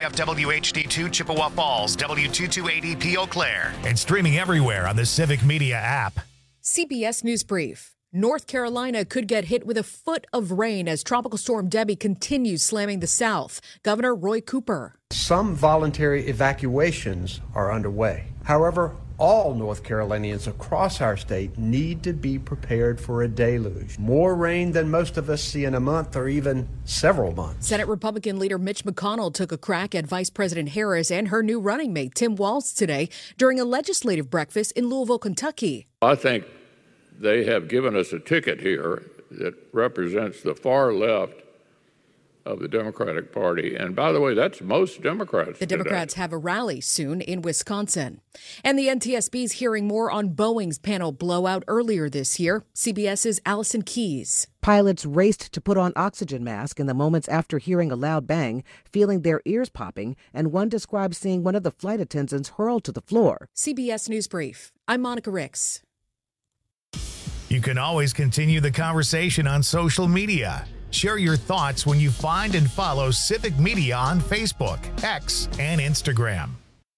KFW HD2 Chippewa Falls, W228EP Eau Claire, and streaming everywhere on the Civic Media app. CBS News Brief. North Carolina could get hit with a foot of rain as Tropical Storm Debbie continues slamming the South. Governor Roy Cooper. Some voluntary evacuations are underway. However, all North Carolinians across our state need to be prepared for a deluge. More rain than most of us see in a month or even several months. Senate Republican leader Mitch McConnell took a crack at Vice President Harris and her new running mate, Tim Walz, today during a legislative breakfast in Louisville, Kentucky. I think they have given us a ticket here that represents the far left of the Democratic Party. And by the way, that's most Democrats. The Democrats have a rally soon in Wisconsin. And the NTSB's hearing more on Boeing's panel blowout earlier this year. CBS's Allison Keyes. Pilots raced to put on oxygen masks in the moments after hearing a loud bang, feeling their ears popping, and one described seeing one of the flight attendants hurled to the floor. CBS News Brief. I'm Monica Ricks. You can always continue the conversation on social media. Share your thoughts when you find and follow Civic Media on Facebook, X, and Instagram.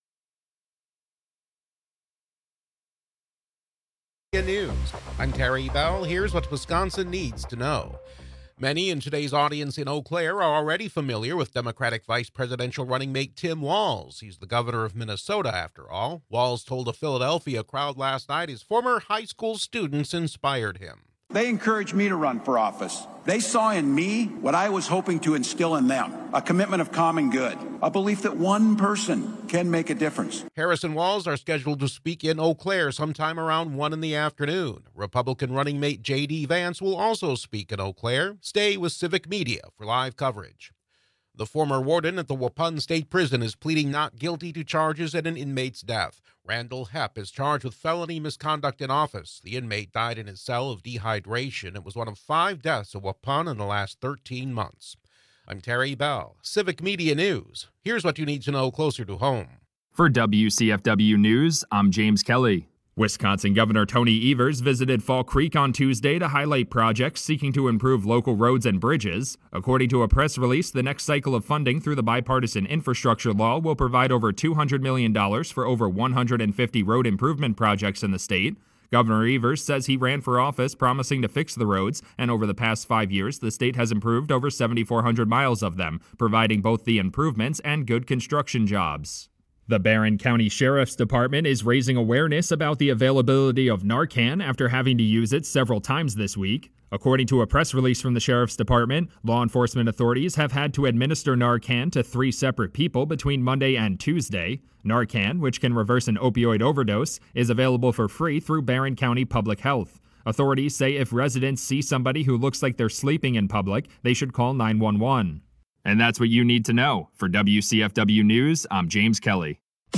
News. I'm Terry Bell. Here's what Wisconsin needs to know. Many in today's audience in Eau Claire are already familiar with Democratic vice presidential running mate Tim Walz. He's the governor of Minnesota, after all. Walz told a Philadelphia crowd last night his former high school students inspired him. They encouraged me to run for office. They saw in me what I was hoping to instill in them, a commitment of common good, a belief that one person can make a difference. Harris and Walz are scheduled to speak in Eau Claire sometime around 1 in the afternoon. Republican running mate J.D. Vance will also speak in Eau Claire. Stay with Civic Media for live coverage. The former warden at the Waupun State Prison is pleading not guilty to charges at an inmate's death. Randall Hepp is charged with felony misconduct in office. The inmate died in his cell of dehydration. It was one of 5 deaths at Waupun in the last 13 months. I'm Terry Bell, Civic Media News. Here's what you need to know closer to home. For WCFW News, I'm James Kelly. Wisconsin Governor Tony Evers visited Fall Creek on Tuesday to highlight projects seeking to improve local roads and bridges. According to a press release, the next cycle of funding through the bipartisan infrastructure law will provide over $200 million for over 150 road improvement projects in the state. Governor Evers says he ran for office promising to fix the roads, and over the past 5 years, the state has improved over 7,400 miles of them, providing both the improvements and good construction jobs. The Barron County Sheriff's Department is raising awareness about the availability of Narcan after having to use it several times this week. According to a press release from the Sheriff's Department, law enforcement authorities have had to administer Narcan to 3 separate people between Monday and Tuesday. Narcan, which can reverse an opioid overdose, is available for free through Barron County Public Health. Authorities say if residents see somebody who looks like they're sleeping in public, they should call 911. And that's what you need to know. For WCFW News, I'm James Kelly.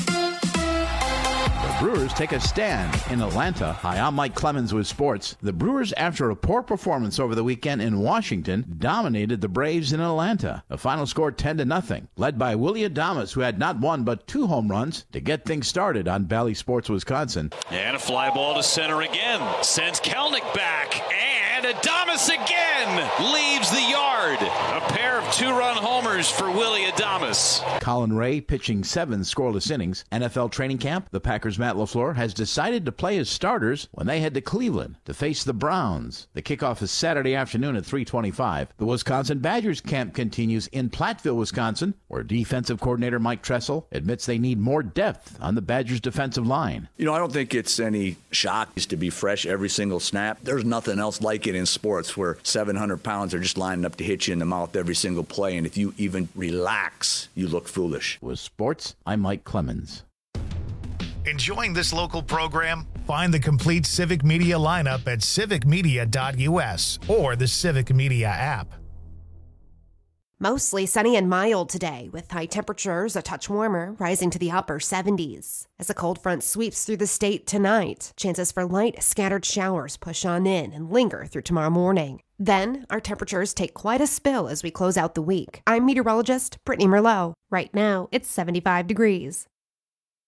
Brewers take a stand in Atlanta. Hi, I'm Mike Clemens with sports. The Brewers, after a poor performance over the weekend in Washington, dominated the Braves in Atlanta. The final score 10-0, led by Willy Adames, who had not one but 2 home runs to get things started on Bally Sports Wisconsin. And a fly ball to center again. Sends Kelnick back. And Adames again leaves the yard. A pair of 2-run homers for Willy Adames. Colin Ray pitching 7 scoreless innings. NFL training camp, the Packers' Matt LaFleur has decided to play his starters when they head to Cleveland to face the Browns. The kickoff is Saturday afternoon at 3:25. The Wisconsin Badgers camp continues in Platteville, Wisconsin, where defensive coordinator Mike Tressel admits they need more depth on the Badgers' defensive line. You know, I don't think it's any shock to be fresh every single snap. There's nothing else like it in sports where 700 pounds are just lining up to hit you in the mouth every single play, and if you even relax, you look foolish. With sports, I'm Mike Clemens. Enjoying this local program? Find the complete Civic Media lineup at civicmedia.us or the Civic Media app. Mostly sunny and mild today, with high temperatures a touch warmer, rising to the upper 70s. As a cold front sweeps through the state tonight, chances for light, scattered showers push on in and linger through tomorrow morning. Then, our temperatures take quite a spill as we close out the week. I'm meteorologist Brittany Merlot. Right now, it's 75 degrees.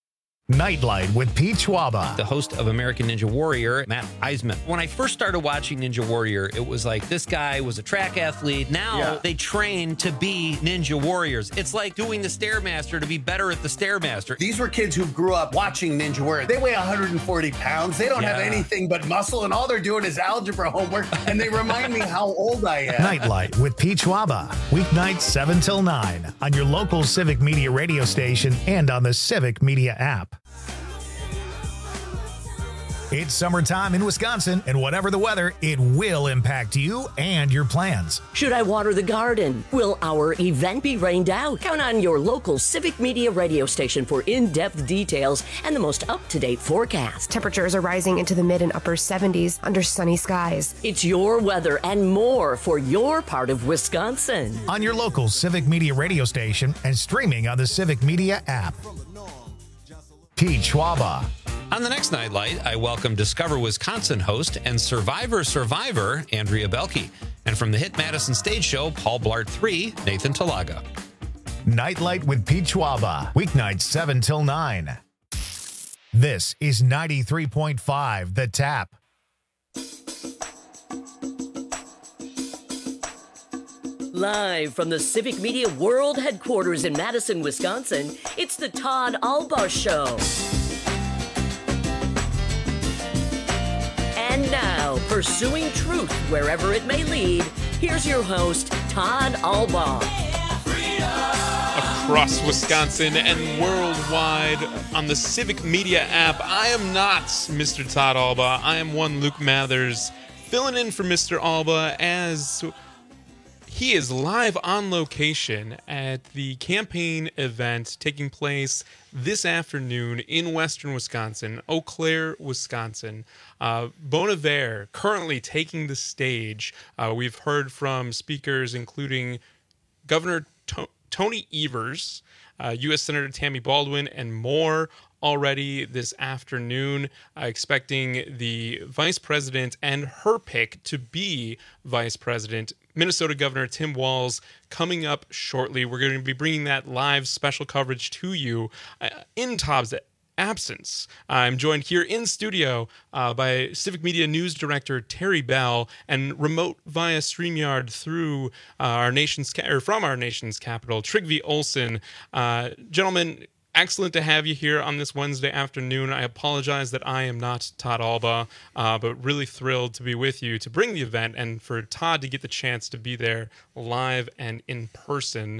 Nightlight with Pete Schwaba. The host of American Ninja Warrior, Matt Eisman. When I first started watching Ninja Warrior, it was like this guy was a track athlete. Now they train to be Ninja Warriors. It's like doing the Stairmaster to be better at the Stairmaster. These were kids who grew up watching Ninja Warrior. They weigh 140 pounds. They don't have anything but muscle, and all they're doing is algebra homework, and they remind me how old I am. Nightlight with Pete Schwaba. Weeknights 7 till 9 on your local Civic Media radio station and on the Civic Media app. It's summertime in Wisconsin, and whatever the weather, it will impact you and your plans. Should I water the garden? Will our event be rained out? Count on your local Civic Media radio station for in-depth details and the most up-to-date forecast. Temperatures are rising into the mid and upper 70s under sunny skies. It's your weather and more for your part of Wisconsin. On your local Civic Media radio station and streaming on the Civic Media app. Pete Schwaba. On the next Nightlight, I welcome Discover Wisconsin host and Survivor, Andrea Belke. And from the hit Madison Stage Show, Paul Blart 3, Nathan Talaga. Nightlight with Pete Schwaba. Weeknights 7 till 9. This is 93.5 The Tap. Live from the Civic Media World Headquarters in Madison, Wisconsin, it's the Todd Alba Show. And now, pursuing truth wherever it may lead, here's your host, Todd Alba. Across Wisconsin and worldwide on the Civic Media app, I am not Mr. Todd Alba. I am one Luke Mathers, filling in for Mr. Alba as he is live on location at the campaign event taking place this afternoon in western Wisconsin, Eau Claire, Wisconsin. Bon Iver currently taking the stage. We've heard from speakers including Governor Tony Evers, U.S. Senator Tammy Baldwin, and more already this afternoon, expecting the vice president and her pick to be vice president, Minnesota Governor Tim Walz, coming up shortly. We're going to be bringing that live special coverage to you in Todd's absence. I'm joined here in studio by Civic Media News Director Terry Bell, and remote via StreamYard through from our nation's capital, Trygve Olsen. Gentlemen, excellent to have you here on this Wednesday afternoon. I apologize that I am not Todd Alba, but really thrilled to be with you to bring the event and for Todd to get the chance to be there live and in person.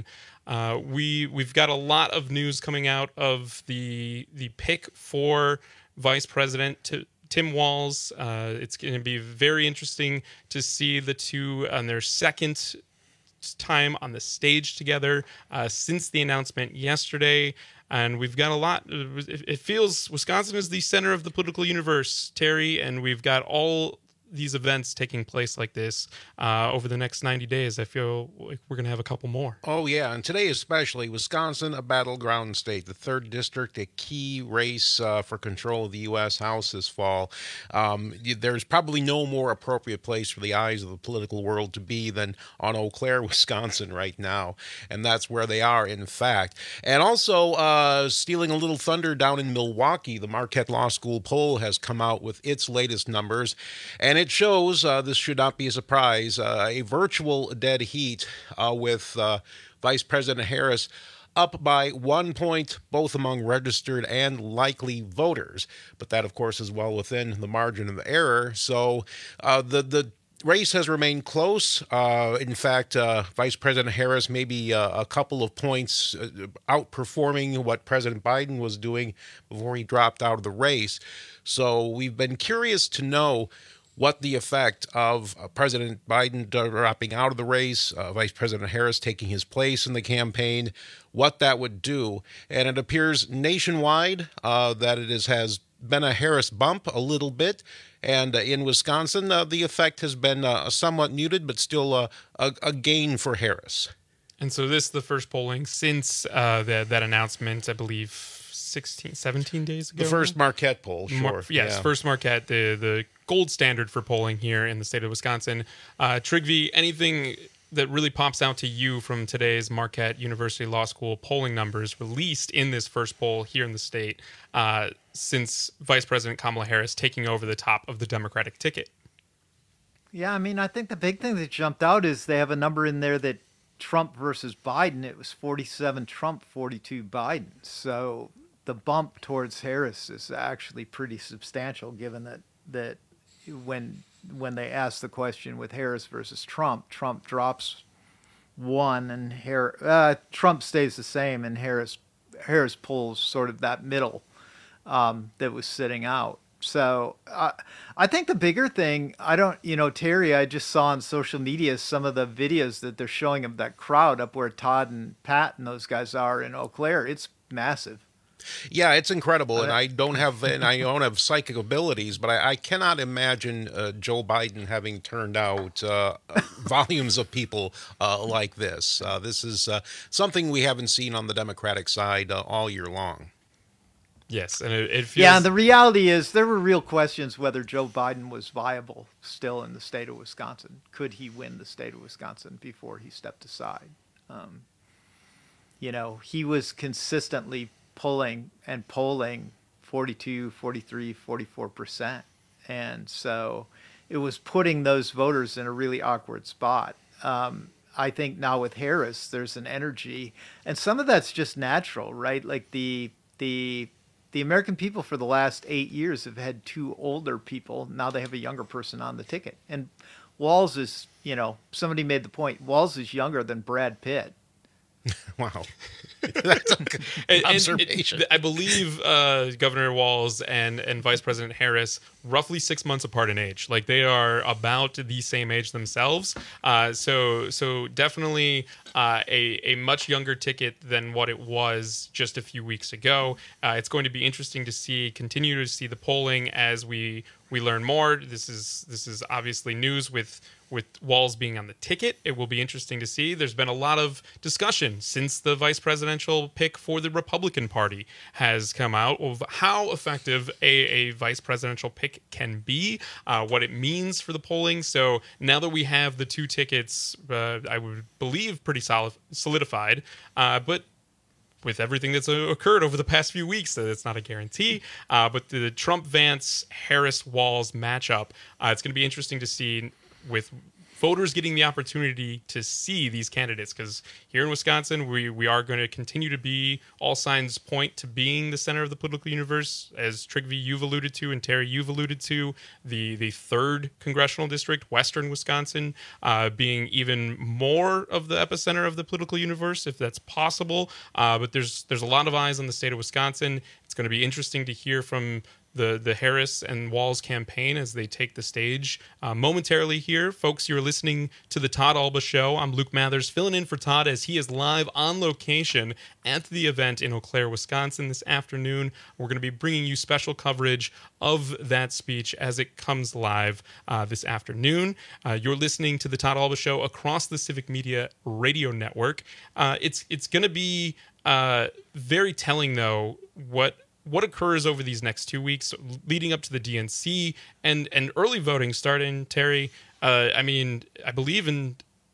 We've got a lot of news coming out of the pick for Vice President Tim Walz. It's going to be very interesting to see the two on their second time on the stage together since the announcement yesterday. And we've got a lot. It feels Wisconsin is the center of the political universe, Terry, and we've got all these events taking place like this over the next 90 days. I feel like we're going to have a couple more. Oh, yeah. And today especially, Wisconsin, a battleground state, the 3rd District, a key race for control of the U.S. House this fall. There's probably no more appropriate place for the eyes of the political world to be than on Eau Claire, Wisconsin right now. And that's where they are, in fact. And also, stealing a little thunder down in Milwaukee, the Marquette Law School poll has come out with its latest numbers. And it shows, this should not be a surprise, a virtual dead heat with Vice President Harris up by 1 point, both among registered and likely voters. But that, of course, is well within the margin of error. So the race has remained close. In fact, Vice President Harris may be a couple of points outperforming what President Biden was doing before he dropped out of the race. So we've been curious to know what the effect of President Biden dropping out of the race, Vice President Harris taking his place in the campaign, what that would do. And it appears nationwide that it has been a Harris bump a little bit. And in Wisconsin, the effect has been somewhat muted, but still a gain for Harris. And so this is the first polling since that announcement, I believe, 17 days ago. The first Marquette poll, sure. First Marquette, the gold standard for polling here in the state of Wisconsin. Trygve, anything that really pops out to you from today's Marquette University Law School polling numbers released in this first poll here in the state since Vice President Kamala Harris taking over the top of the Democratic ticket? Yeah, I mean, I think the big thing that jumped out is they have a number in there that Trump versus Biden, it was 47 Trump, 42 Biden. So the bump towards Harris is actually pretty substantial, given that when they ask the question with Harris versus Trump, Trump drops one and Trump stays the same, and Harris pulls sort of that middle that was sitting out. So I think the bigger thing, Terry, I just saw on social media some of the videos that they're showing of that crowd up where Todd and Pat and those guys are in Eau Claire. It's massive. Yeah, it's incredible, and I don't have psychic abilities, but I cannot imagine Joe Biden having turned out volumes of people like this. This is something we haven't seen on the Democratic side all year long. Yes, and it feels... Yeah, and the reality is there were real questions whether Joe Biden was viable still in the state of Wisconsin. Could he win the state of Wisconsin before he stepped aside? He was consistently polling 42, 43, 44%. And so it was putting those voters in a really awkward spot. I think now with Harris, there's an energy, and some of that's just natural, right? Like the American people for the last 8 years have had two older people. Now they have a younger person on the ticket. And Walz is, somebody made the point, Walz is younger than Brad Pitt. Wow. That's a good observation. I believe Governor Walz and Vice President Harris roughly 6 months apart in age. Like, they are about the same age themselves. So definitely a much younger ticket than what it was just a few weeks ago. It's going to be interesting to continue to see the polling as we learn more. This is obviously news with Walz being on the ticket. It will be interesting to see. There's been a lot of discussion since the vice presidential pick for the Republican Party has come out of how effective a vice presidential pick can be, what it means for the polling. So now that we have the two tickets, I would believe pretty solidified, but with everything that's occurred over the past few weeks, it's not a guarantee. But the Trump-Vance-Harris-Walz matchup, it's going to be interesting to see with voters getting the opportunity to see these candidates, because here in Wisconsin, we are going to continue to be, all signs point to being the center of the political universe, as Trygve, you've alluded to, and Terry, you've alluded to, the third congressional district, Western Wisconsin, being even more of the epicenter of the political universe, if that's possible. But there's a lot of eyes on the state of Wisconsin. It's going to be interesting to hear from the Harris and Walz campaign as they take the stage momentarily here. Folks, you're listening to the Todd Alba Show. I'm Luke Mathers, filling in for Todd as he is live on location at the event in Eau Claire, Wisconsin this afternoon. We're going to be bringing you special coverage of that speech as it comes live this afternoon. You're listening to the Todd Alba Show across the Civic Media Radio Network. It's going to be very telling, though, what occurs over these next 2 weeks leading up to the DNC and early voting starting, Terry. I believe in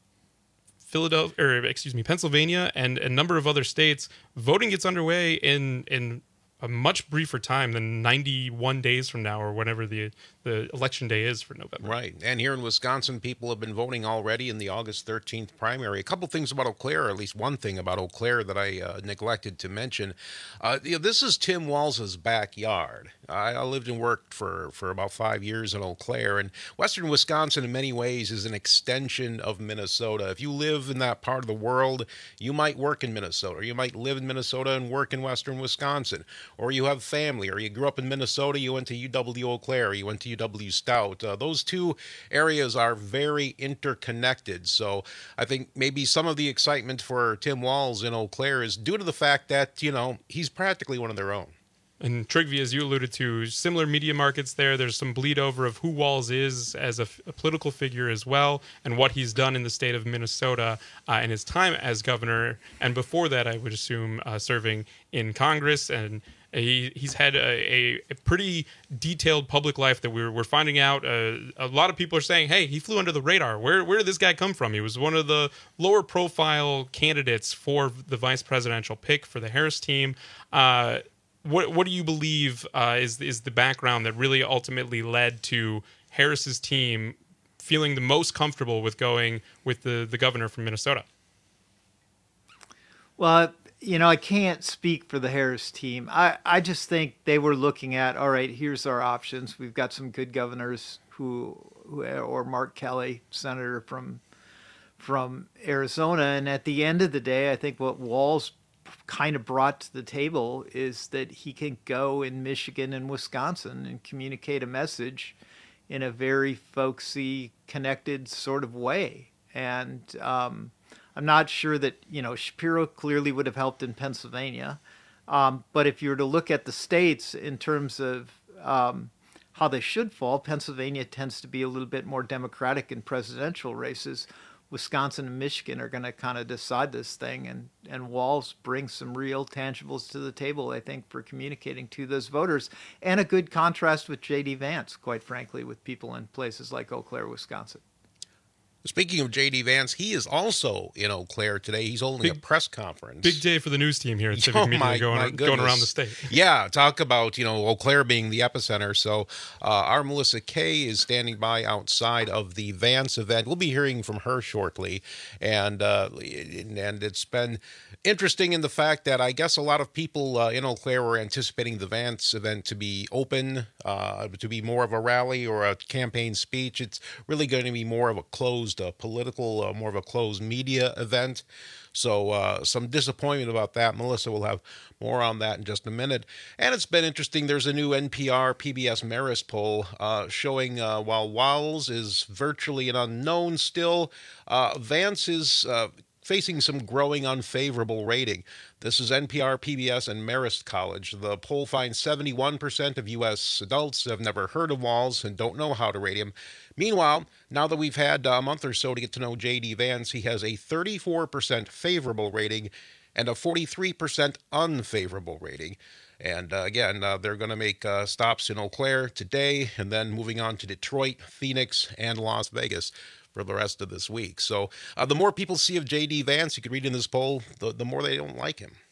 Pennsylvania and a number of other states, voting gets underway in a much briefer time than 91 days from now, or whenever the election day is for November. Right. And here in Wisconsin, people have been voting already in the August 13th primary. A couple things about Eau Claire, or at least one thing about Eau Claire that I neglected to mention. This is Tim Walz's backyard. I lived and worked for about 5 years in Eau Claire, and Western Wisconsin in many ways is an extension of Minnesota. If you live in that part of the world, you might work in Minnesota, or you might live in Minnesota and work in Western Wisconsin, or you have family, or you grew up in Minnesota, you went to UW Eau Claire, or you went to UW Stout. Those two areas are very interconnected. So I think maybe some of the excitement for Tim Walz in Eau Claire is due to the fact that, he's practically one of their own. And Trygve, as you alluded to, similar media markets there. There's some bleed over of who Walz is as a political figure as well, and what he's done in the state of Minnesota in his time as governor. And before that, I would assume serving in Congress and He's had a pretty detailed public life that we're finding out. A lot of people are saying, hey, he flew under the radar. Where did this guy come from? He was one of the lower profile candidates for the vice presidential pick for the Harris team. What do you believe is the background that really ultimately led to Harris's team feeling the most comfortable with going with the governor from Minnesota? Well, I can't speak for the Harris team. I just think they were looking at, all right, here's our options. We've got some good governors or Mark Kelly, senator from Arizona. And at the end of the day, I think what Walz kind of brought to the table is that he can go in Michigan and Wisconsin and communicate a message in a very folksy, connected sort of way. And I'm not sure that, Shapiro clearly would have helped in Pennsylvania. But if you were to look at the states in terms of how they should fall, Pennsylvania tends to be a little bit more Democratic in presidential races. Wisconsin and Michigan are going to kind of decide this thing, and Walz brings some real tangibles to the table, I think, for communicating to those voters, and a good contrast with J.D. Vance, quite frankly, with people in places like Eau Claire, Wisconsin. Speaking of J.D. Vance, he is also in Eau Claire today. He's holding a press conference. Big day for the news team here at Civic Media going around the state. Yeah, talk about, Eau Claire being the epicenter. So our Melissa Kay is standing by outside of the Vance event. We'll be hearing from her shortly. And it's been interesting in the fact that I guess a lot of people in Eau Claire were anticipating the Vance event to be open, to be more of a rally or a campaign speech. It's really going to be more of a closed political, more of a closed media event. So some disappointment about that. Melissa will have more on that in just a minute. And it's been interesting. There's a new NPR PBS Marist poll showing while Walz is virtually an unknown still, Vance is facing some growing unfavorable rating. This is NPR, PBS, and Marist College. The poll finds 71% of U.S. adults have never heard of Walz and don't know how to rate him. Meanwhile, now that we've had a month or so to get to know J.D. Vance, he has a 34% favorable rating and a 43% unfavorable rating. And again, they're going to make stops in Eau Claire today and then moving on to Detroit, Phoenix, and Las Vegas for the rest of this week. So the more people see of J.D. Vance, you could read in this poll, the more they don't like him.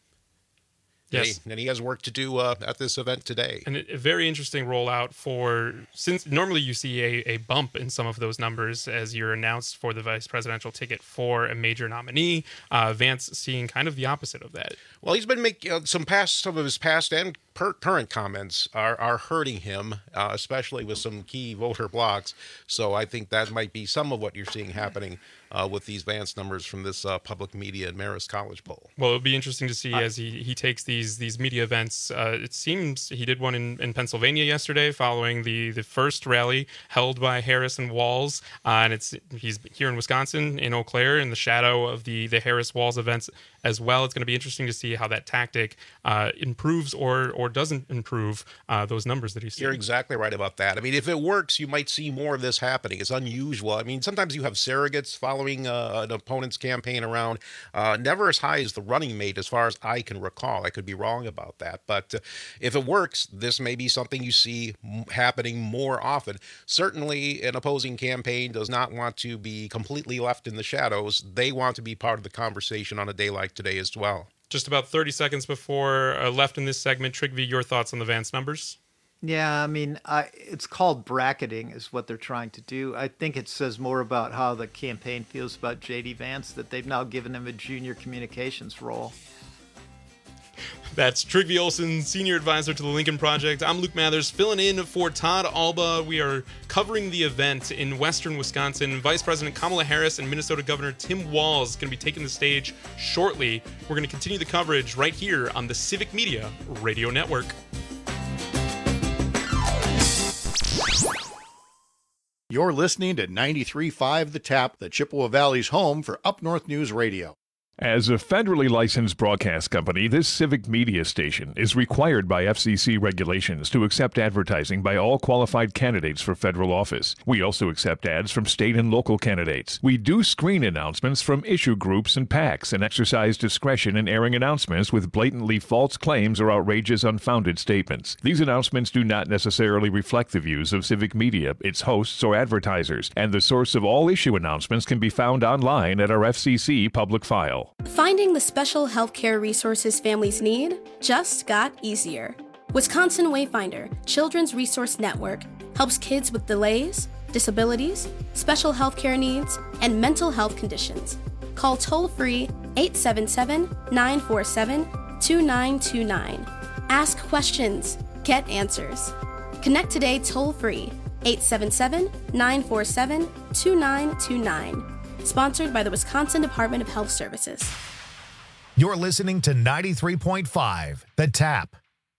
Yes. And he has work to do at this event today. And a very interesting rollout since normally you see a bump in some of those numbers as you're announced for the vice presidential ticket for a major nominee. Vance seeing kind of the opposite of that. Well, he's been making some of his past and current comments are hurting him, especially with some key voter blocks. So I think that might be some of what you're seeing happening with these Vance numbers from this public media and Marist College poll. Well, it'll be interesting to see as he takes these media events. It seems he did one in Pennsylvania yesterday following the first rally held by Harris and Walz. And he's here in Wisconsin, in Eau Claire, in the shadow of the Harris-Walz events as well. It's going to be interesting to see how that tactic improves or doesn't improve those numbers that he's seeing. You're exactly right about that. I mean, if it works, you might see more of this happening. It's unusual. I mean, sometimes you have surrogates following an opponent's campaign around, never as high as the running mate as far as I can recall. I could be wrong about that. But if it works, this may be something you see happening more often. Certainly, an opposing campaign does not want to be completely left in the shadows. They want to be part of the conversation on a day like today as well. Just about 30 seconds before left in this segment, Trygve, your thoughts on the Vance numbers? Yeah, I mean, it's called bracketing is what they're trying to do. I think it says more about how the campaign feels about J.D. Vance, that they've now given him a junior communications role. That's Trygve Olsen, Senior Advisor to the Lincoln Project. I'm Luke Mathers, filling in for Todd Alba. We are covering the event in western Wisconsin. Vice President Kamala Harris and Minnesota Governor Tim Walz going to be taking the stage shortly. We're going to continue the coverage right here on the Civic Media Radio Network. You're listening to 93.5 The Tap, the Chippewa Valley's home for Up North News Radio. As a federally licensed broadcast company, this civic media station is required by FCC regulations to accept advertising by all qualified candidates for federal office. We also accept ads from state and local candidates. We do screen announcements from issue groups and PACs and exercise discretion in airing announcements with blatantly false claims or outrageous, unfounded statements. These announcements do not necessarily reflect the views of civic media, its hosts, or advertisers, and the source of all issue announcements can be found online at our FCC public file. Finding the special healthcare resources families need just got easier. Wisconsin Wayfinder, Children's Resource Network, helps kids with delays, disabilities, special healthcare needs, and mental health conditions. Call toll-free 877-947-2929. Ask questions. Get answers. Connect today toll-free 877-947-2929. Sponsored by the Wisconsin Department of Health Services. You're listening to 93.5, The Tap.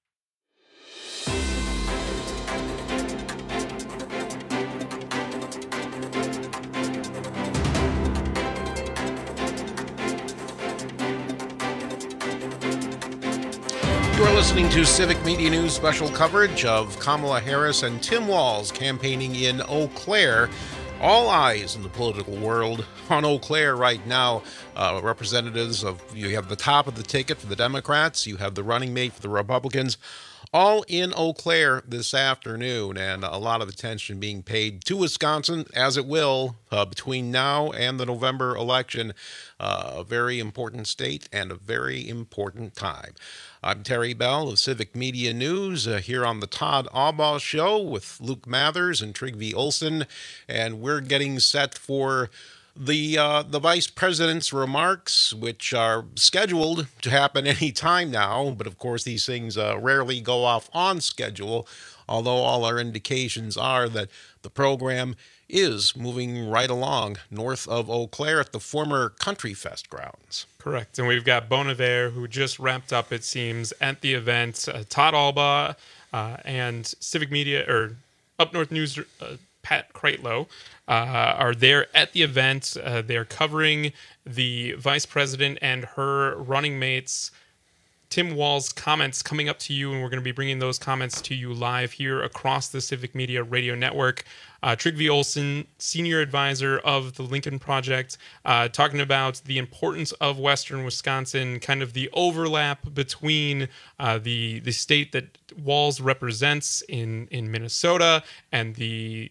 You are listening to Civic Media News special coverage of Kamala Harris and Tim Walz campaigning in Eau Claire. All eyes in the political world on Eau Claire right now. Representatives of, you have the top of the ticket for the Democrats, you have the running mate for the Republicans, all in Eau Claire this afternoon, and a lot of attention being paid to Wisconsin, as it will, between now and the November election. A very important state and a very important time. I'm Terry Bell of Civic Media News here on the Todd Albaugh Show with Luke Mathers and Trygve Olsen, and we're getting set for the Vice President's remarks, which are scheduled to happen any time now, but of course these things rarely go off on schedule, although all our indications are that the program is moving right along north of Eau Claire at the former Country Fest grounds. Correct. And we've got Bon Iver, who just wrapped up, it seems, at the event. Todd Albaugh and Civic Media, or Up North News, Pat Kreitlow, are there at the event. They're covering the vice president and her running mates, Tim Walz's comments coming up to you, and we're going to be bringing those comments to you live here across the Civic Media Radio Network. Trygve Olsen, senior advisor of the Lincoln Project, talking about the importance of Western Wisconsin, kind of the overlap between the state that Walz represents in Minnesota and the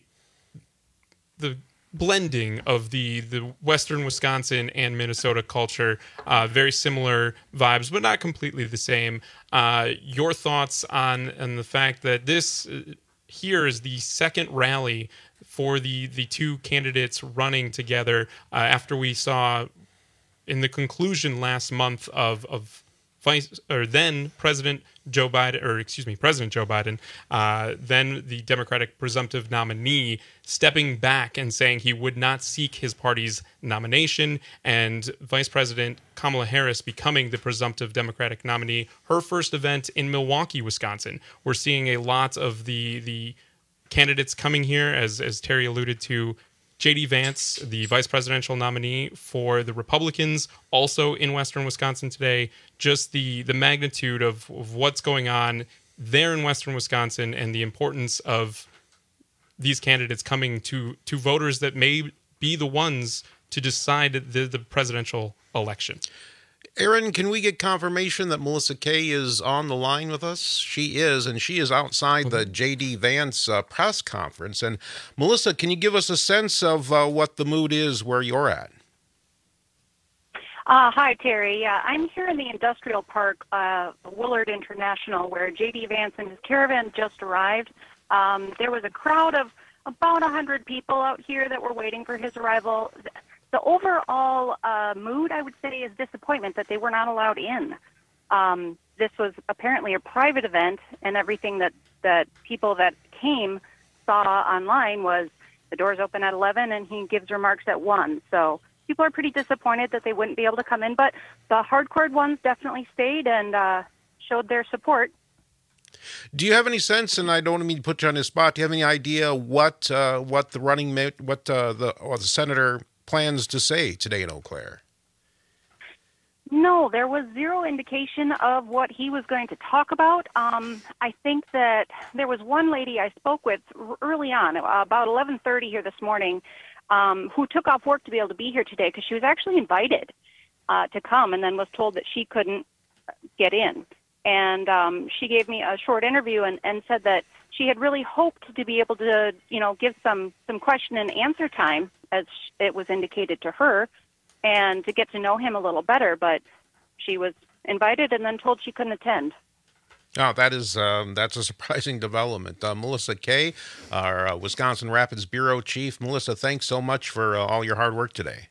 blending of the Western Wisconsin and Minnesota culture. Very similar vibes, but not completely the same. Your thoughts on the fact that this here is the second rally for the two candidates running together after we saw in the conclusion last month of then President Joe Biden, then the Democratic presumptive nominee, stepping back and saying he would not seek his party's nomination, and Vice President Kamala Harris becoming the presumptive Democratic nominee, her first event in Milwaukee, Wisconsin. We're seeing a lot of the candidates coming here, as Terry alluded to. J.D. Vance, the vice presidential nominee for the Republicans, also in Western Wisconsin today. Just the magnitude of what's going on there in Western Wisconsin and the importance of these candidates coming to voters that may be the ones to decide the presidential election. Aaron, can we get confirmation that Melissa Kay is on the line with us? She is, and she is outside the J.D. Vance press conference. And Melissa, can you give us a sense of what the mood is where you're at? Hi, Terry. I'm here in the industrial park, Willard International, where J.D. Vance and his caravan just arrived. There was a crowd of about 100 people out here that were waiting for his arrival. The overall mood, I would say, is disappointment that they were not allowed in. This was apparently a private event, and everything that people that came saw online was the doors open at 11 and he gives remarks at 1. So people are pretty disappointed that they wouldn't be able to come in, but the hardcore ones definitely stayed and showed their support. Do you have any sense, and I don't mean to put you on the spot, do you have any idea what the running mate, the senator plans to say today in Eau Claire? No, there was zero indication of what he was going to talk about. I think that there was one lady I spoke with early on, about 11:30 here this morning, who took off work to be able to be here today because she was actually invited to come and then was told that she couldn't get in. And she gave me a short interview and said that she had really hoped to be able to, give some question and answer time, as it was indicated to her, and to get to know him a little better, but she was invited and then told she couldn't attend. Oh, that's a surprising development. Melissa Kay, our Wisconsin Rapids Bureau Chief. Melissa, thanks so much for all your hard work today.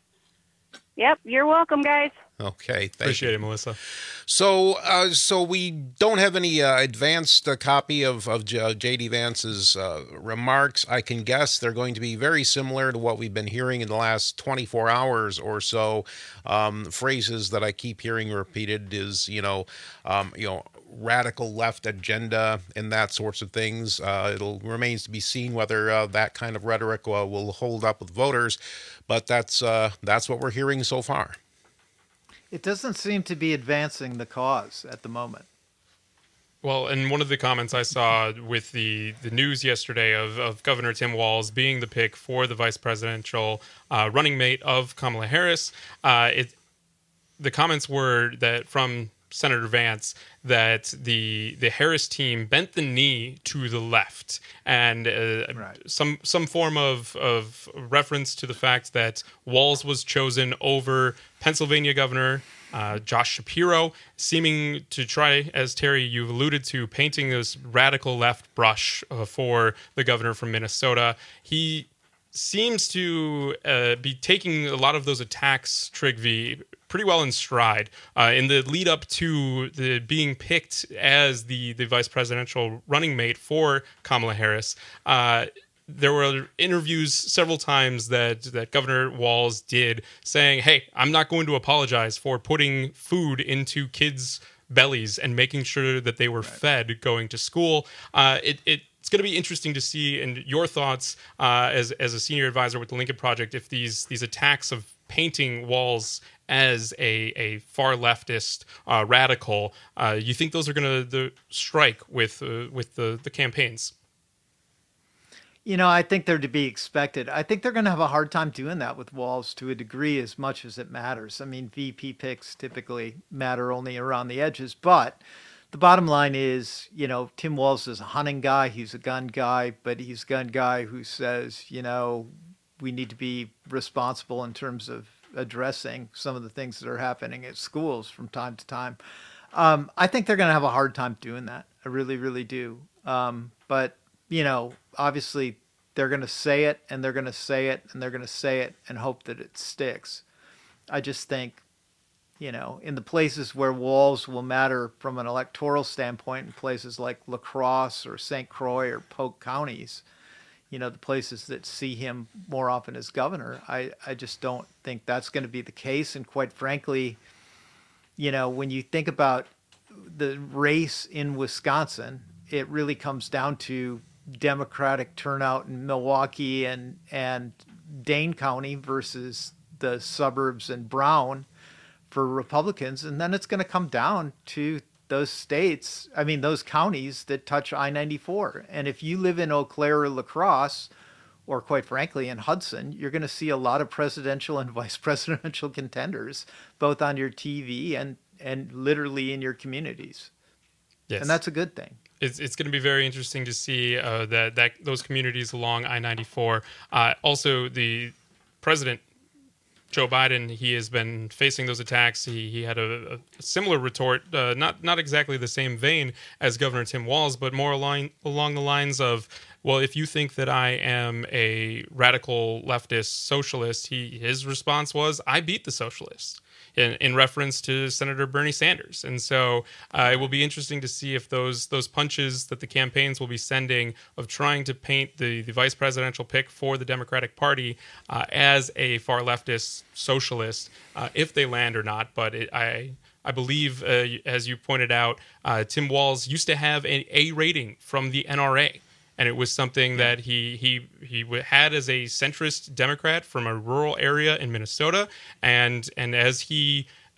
Yep, you're welcome, guys. Okay, appreciate it, Melissa. So we don't have any advanced copy of J.D. Vance's remarks. I can guess they're going to be very similar to what we've been hearing in the last 24 hours or so. Phrases that I keep hearing repeated is, radical left agenda and that sorts of things. It'll remains to be seen whether that kind of rhetoric will hold up with voters, but that's what we're hearing so far. It doesn't seem to be advancing the cause at the moment. Well, and one of the comments I saw with the news yesterday of Governor Tim Walz being the pick for the vice presidential running mate of Kamala Harris, the comments were that from Senator Vance that the Harris team bent the knee to the left, and some form of reference to the fact that Walz was chosen over Pennsylvania Governor Josh Shapiro, seeming to try, as Terry, you've alluded to, painting this radical left brush for the governor from Minnesota. He seems to be taking a lot of those attacks, Trygve, pretty well in stride. In the lead up to the being picked as the vice presidential running mate for Kamala Harris, there were interviews several times that Governor Walz did saying, hey, I'm not going to apologize for putting food into kids' bellies and making sure that they were fed going to school. It's going to be interesting to see, and your thoughts as a senior advisor with the Lincoln Project, if these attacks of painting Walz as a far leftist radical, you think those are going to strike with the campaigns? I think they're to be expected. I think they're going to have a hard time doing that with Walz to a degree, as much as it matters. I mean, VP picks typically matter only around the edges, but the bottom line is, Tim Walz is a hunting guy. He's a gun guy, but he's a gun guy who says, we need to be responsible in terms of addressing some of the things that are happening at schools from time to time. I think they're going to have a hard time doing that. I really, really do. But, obviously they're going to say it and they're going to say it and they're going to say it and hope that it sticks. I just think, in the places where Walz will matter from an electoral standpoint, in places like La Crosse or St. Croix or Polk counties, the places that see him more often as governor, I just don't think that's going to be the case. And quite frankly, when you think about the race in Wisconsin, it really comes down to Democratic turnout in Milwaukee and Dane County versus the suburbs and Brown for Republicans. And then it's going to come down to those counties that touch I-94. And if you live in Eau Claire or La Crosse, or quite frankly in Hudson, you're going to see a lot of presidential and vice presidential contenders, both on your TV and literally in your communities. Yes. And that's a good thing. It's going to be very interesting to see that those communities along I-94. Also, the president, Joe Biden, he has been facing those attacks. He had a similar retort, not exactly the same vein as Governor Tim Walz, but more along the lines of, well, if you think that I am a radical leftist socialist, his response was, I beat the socialists. In reference to Senator Bernie Sanders. And so it will be interesting to see if those punches that the campaigns will be sending of trying to paint the vice presidential pick for the Democratic Party as a far leftist socialist, if they land or not. But I believe, as you pointed out, Tim Walz used to have an A rating from the NRA. And it was something that he had as a centrist Democrat from a rural area in Minnesota, and as he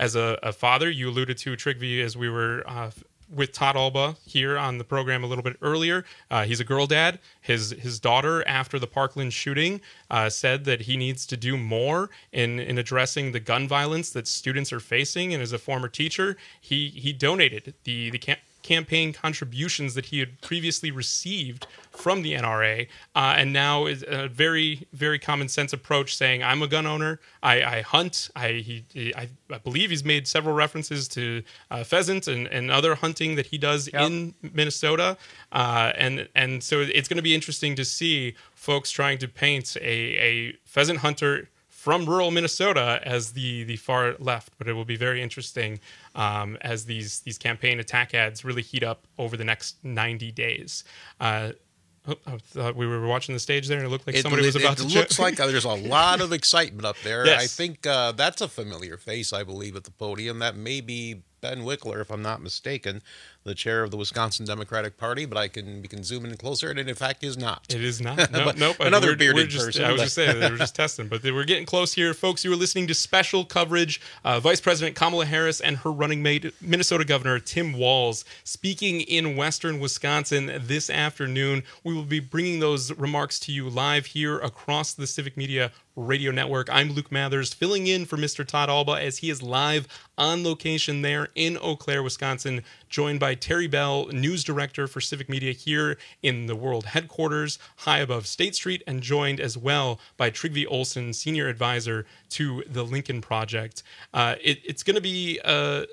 as a father. You alluded to Trygve as we were with Todd Alba here on the program a little bit earlier. He's a girl dad. His daughter, after the Parkland shooting, said that he needs to do more in addressing the gun violence that students are facing. And as a former teacher, he donated the campaign contributions that he had previously received from the NRA, and now is a very, very common sense approach saying, I'm a gun owner, I hunt, I believe he's made several references to pheasant and other hunting that he does in Minnesota, and so it's going to be interesting to see folks trying to paint a pheasant hunter from rural Minnesota as the far left, but it will be very interesting as these campaign attack ads really heat up over the next 90 days. I thought we were watching the stage there, and it looked like somebody was about to It looks like there's a lot of excitement up there. Yes. I think that's a familiar face, I believe, at the podium. That may be Ben Wickler, if I'm not mistaken, the chair of the Wisconsin Democratic Party, but we can zoom in closer, and it in fact is not. It is not. Nope. Another bearded person. I was just saying, they were just testing, but we're getting close here. Folks, you are listening to special coverage. Vice President Kamala Harris and her running mate, Minnesota Governor Tim Walz, speaking in western Wisconsin this afternoon. We will be bringing those remarks to you live here across the Civic Media Radio Network. I'm Luke Mathers, filling in for Mr. Todd Alba as he is live on location there in Eau Claire, Wisconsin, joined by Terry Bell, news director for Civic Media here in the world headquarters, high above State Street, and joined as well by Trygve Olsen, senior advisor to the Lincoln Project. It's going to be an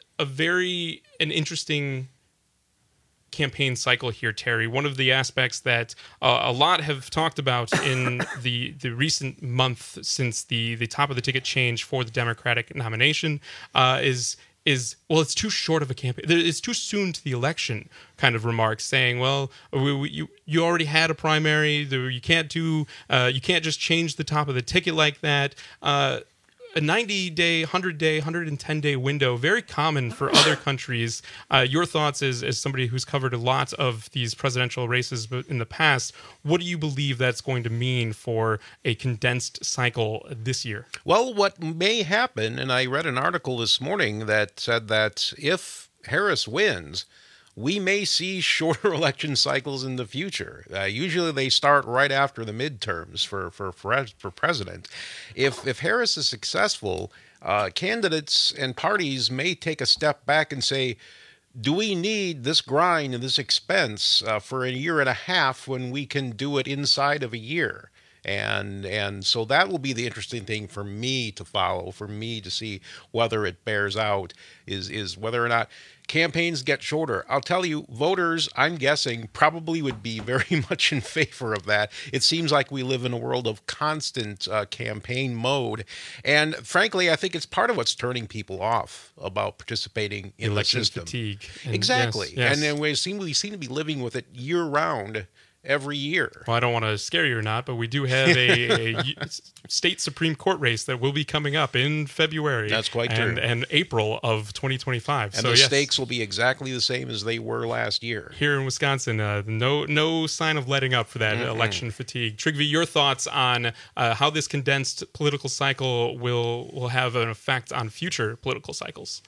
interesting campaign cycle here, Terry. One of the aspects that a lot have talked about in the recent month since the top of the ticket change for the Democratic nomination is it's too short of a campaign. It's too soon to the election kind of remarks, saying, well, you already had a primary. You can't just change the top of the ticket like that. A 90-day, 100-day, 110-day window, very common for other countries. Your thoughts as somebody who's covered a lot of these presidential races in the past, what do you believe that's going to mean for a condensed cycle this year? Well, what may happen, and I read an article this morning that said that if Harris wins, we may see shorter election cycles in the future. Usually they start right after the midterms for president. If Harris is successful, candidates and parties may take a step back and say, do we need this grind and this expense for a year and a half when we can do it inside of a year? And so that will be the interesting thing for me to follow, for me to see whether it bears out, is whether or not campaigns get shorter. I'll tell you, voters, I'm guessing, probably would be very much in favor of that. It seems like we live in a world of constant campaign mode. And frankly, I think it's part of what's turning people off about participating in election the system. Fatigue. Exactly. Yes. And then we seem to be living with it year round. Every year. Well, I don't want to scare you or not, but we do have a state Supreme Court race that will be coming up in February. That's quite true. And April of 2025. And the stakes will be exactly the same as they were last year. Here in Wisconsin, no sign of letting up for that election fatigue. Trygve, your thoughts on how this condensed political cycle will have an effect on future political cycles?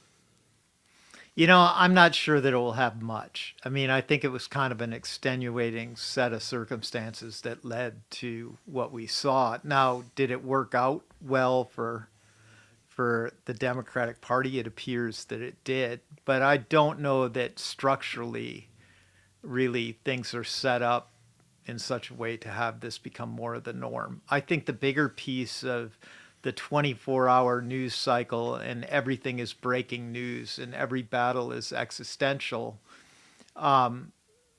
I'm not sure that it will have much. I mean, I think it was kind of an extenuating set of circumstances that led to what we saw. Now, did it work out well for the Democratic Party? It appears that it did, but I don't know that structurally, really, things are set up in such a way to have this become more of the norm. I think the bigger piece of the 24-hour news cycle and everything is breaking news and every battle is existential. Some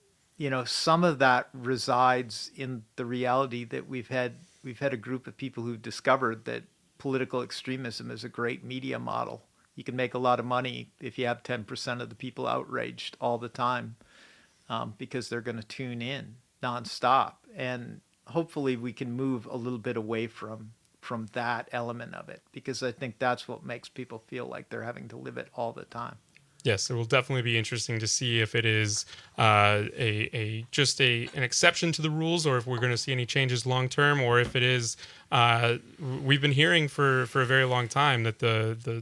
of that resides in the reality that we've had a group of people who've discovered that political extremism is a great media model. You can make a lot of money if you have 10% of the people outraged all the time because they're going to tune in nonstop. And hopefully we can move a little bit away from that element of it, because I think that's what makes people feel like they're having to live it all the time. Yes, it will definitely be interesting to see if it is an exception to the rules, or if we're going to see any changes long term, or if it is. We've been hearing for a very long time that the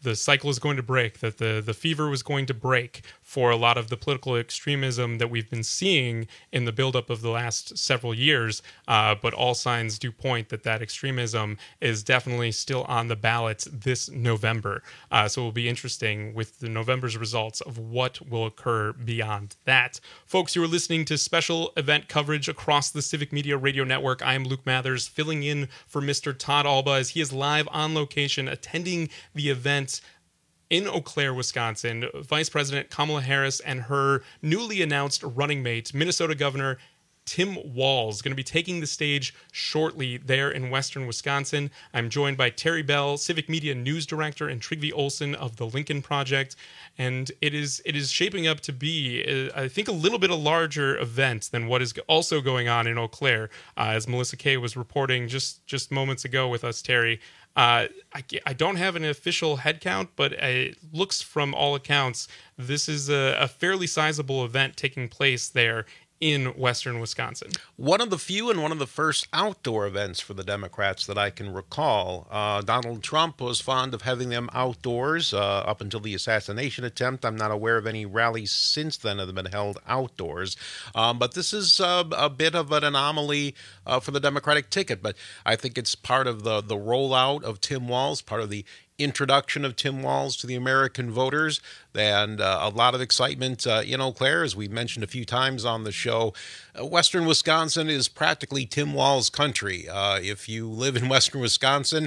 the cycle is going to break, that the fever was going to break for a lot of the political extremism that we've been seeing in the buildup of the last several years. But all signs do point that extremism is definitely still on the ballot this November. So it will be interesting with the November's results of what will occur beyond that. Folks, you are listening to special event coverage across the Civic Media Radio Network. I am Luke Mathers, filling in for Mr. Todd Alba as he is live on location attending the event in Eau Claire, Wisconsin. Vice President Kamala Harris and her newly announced running mate, Minnesota Governor Tim Walz, going to be taking the stage shortly there in western Wisconsin. I'm joined by Terry Bell, Civic Media News Director, and Trygve Olsen of the Lincoln Project. And it is shaping up to be, I think, a little bit a larger event than what is also going on in Eau Claire. As Melissa Kay was reporting just moments ago with us, Terry, I don't have an official head count, but it looks from all accounts this is a fairly sizable event taking place there in western Wisconsin. One of the few and one of the first outdoor events for the Democrats that I can recall. Donald Trump was fond of having them outdoors up until the assassination attempt. I'm not aware of any rallies since then that have been held outdoors. But this is a bit of an anomaly for the Democratic ticket. But I think it's part of the rollout of Tim Walz, part of the introduction of Tim Walz to the American voters, and a lot of excitement in Eau Claire, as we mentioned a few times on the show. Western Wisconsin is practically Tim Walz country. If you live in Western Wisconsin,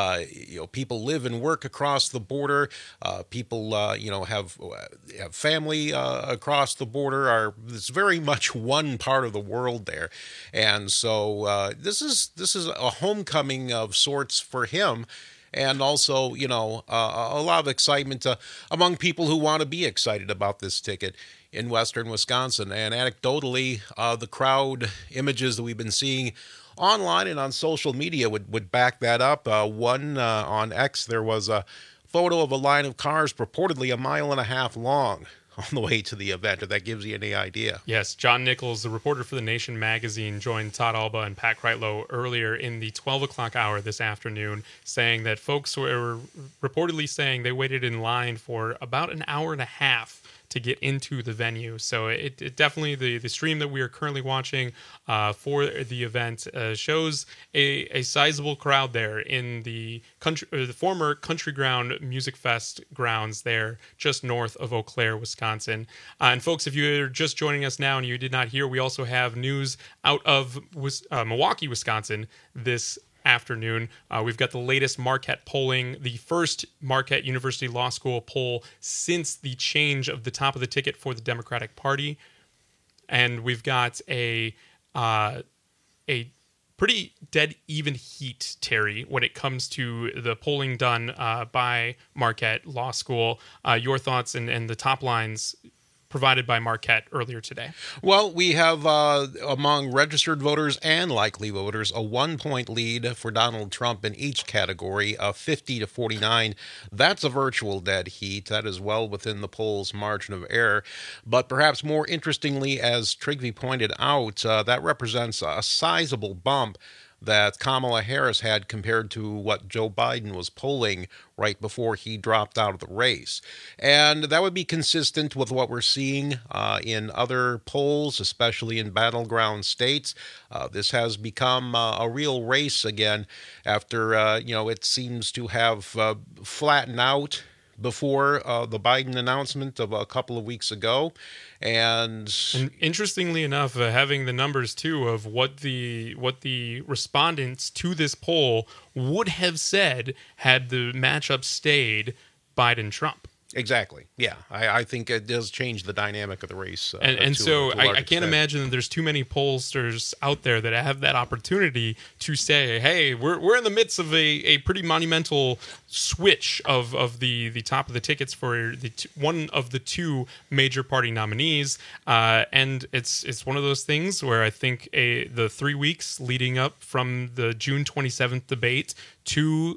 people live and work across the border. People, have family across the border. It's very much one part of the world there, and so this is a homecoming of sorts for him. And also, a lot of excitement among people who want to be excited about this ticket in western Wisconsin. And anecdotally, the crowd images that we've been seeing online and on social media would back that up. On X, there was a photo of a line of cars purportedly 1.5 miles long on the way to the event, if that gives you any idea. Yes, John Nichols, the reporter for The Nation magazine, joined Todd Alba and Pat Kreitlow earlier in the 12 o'clock hour this afternoon, saying that folks were reportedly saying they waited in line for about an hour and a half to get into the venue. So it definitely, the stream that we are currently watching for the event shows a sizable crowd there in the former Country Ground Music Fest grounds there just north of Eau Claire, Wisconsin. And folks, if you're just joining us now and you did not hear, we also have news out of Milwaukee, Wisconsin this afternoon. We've got the latest Marquette polling, the first Marquette University Law School poll since the change of the top of the ticket for the Democratic Party. And we've got a pretty dead even heat, Terry, when it comes to the polling done by Marquette Law School. Your thoughts and the top lines provided by Marquette earlier today. Well, we have, among registered voters and likely voters, a 1-point lead for Donald Trump in each category, 50-49. That's a virtual dead heat. That is well within the poll's margin of error. But perhaps more interestingly, as Trygve pointed out, that represents a sizable bump that Kamala Harris had compared to what Joe Biden was polling right before he dropped out of the race. And that would be consistent with what we're seeing in other polls, especially in battleground states. This has become a real race again after, it seems to have flattened out before the Biden announcement of a couple of weeks ago. And interestingly enough, having the numbers too of what the respondents to this poll would have said had the matchup stayed Biden-Trump. Exactly. Yeah, I think it does change the dynamic of the race. And so I can't imagine that there's too many pollsters out there that have that opportunity to say, hey, we're in the midst of a pretty monumental switch of the top of the tickets for one of the two major party nominees. And it's one of those things where I think the 3 weeks leading up from the June 27th debate to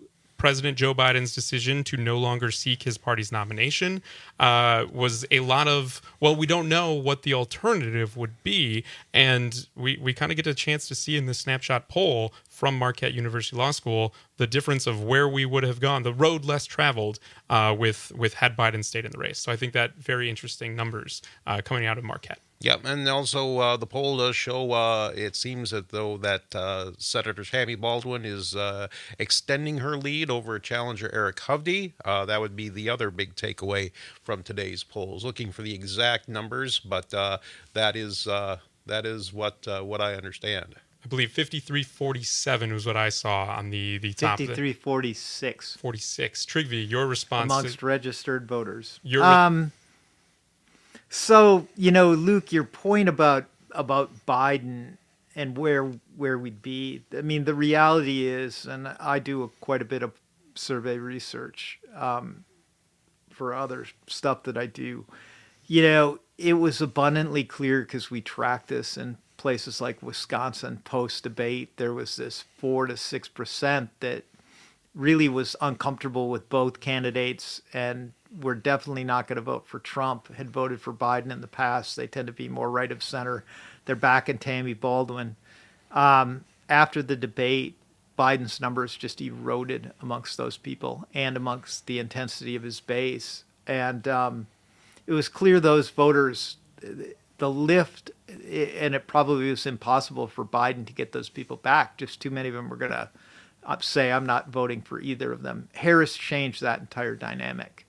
President Joe Biden's decision to no longer seek his party's nomination was a lot of, well, we don't know what the alternative would be. And we kind of get a chance to see in this snapshot poll from Marquette University Law School the difference of where we would have gone, the road less traveled with had Biden stayed in the race. So I think that very interesting numbers coming out of Marquette. Yeah, and also the poll does show it seems as though that Senator Tammy Baldwin is extending her lead over challenger Eric Hovde. That would be the other big takeaway from today's polls. Looking for the exact numbers, but that is what I understand. I believe 53-47 was what I saw on the top. 53-46. 46. Trygve, your response amongst registered voters. So, Luke, your point about Biden and where we'd be. I mean, the reality is, and I do quite a bit of survey research for other stuff that I do. It was abundantly clear because we tracked this in places like Wisconsin post-debate. There was this 4 to 6% that really was uncomfortable with both candidates and were definitely not going to vote for Trump, had voted for Biden in the past. They tend to be more right of center. They're back in Tammy Baldwin. After the debate, Biden's numbers just eroded amongst those people and amongst the intensity of his base. And it was clear those voters, the lift, and it probably was impossible for Biden to get those people back. Just too many of them were going to say, I'm not voting for either of them. Harris changed that entire dynamic.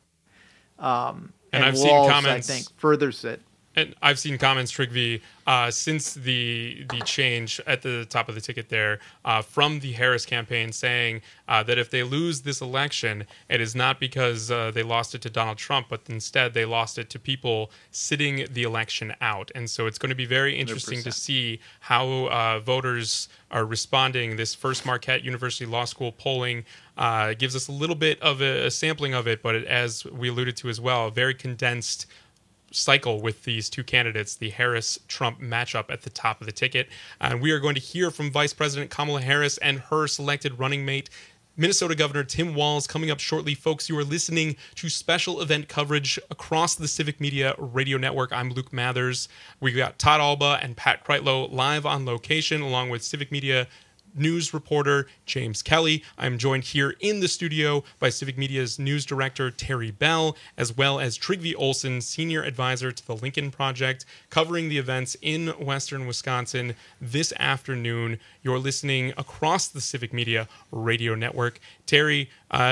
And I've Walz, seen comments, I think, furthers it. And I've seen comments, Trygve, since the change at the top of the ticket there from the Harris campaign saying that if they lose this election, it is not because they lost it to Donald Trump, but instead they lost it to people sitting the election out. And so it's going to be very interesting 100%. to see how voters are responding. This first Marquette University Law School polling gives us a little bit of a sampling of it, but as we alluded to as well, a very condensed cycle with these two candidates, the Harris-Trump matchup at the top of the ticket. And we are going to hear from Vice President Kamala Harris and her selected running mate, Minnesota Governor Tim Walz, coming up shortly. Folks, you are listening to special event coverage across the Civic Media Radio Network. I'm Luke Mathers. We got Todd Alba and Pat Kreitlow live on location, along with Civic Media news reporter James Kelly. I'm joined here in the studio by Civic Media's news director Terry Bell, as well as Trygve Olsen, senior advisor to the Lincoln Project, covering the events in Western Wisconsin this afternoon. You're listening across the Civic Media Radio Network. Terry,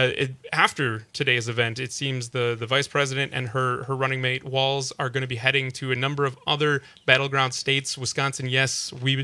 after today's event, it seems the vice president and her running mate Walz are going to be heading to a number of other battleground states. Wisconsin, yes, we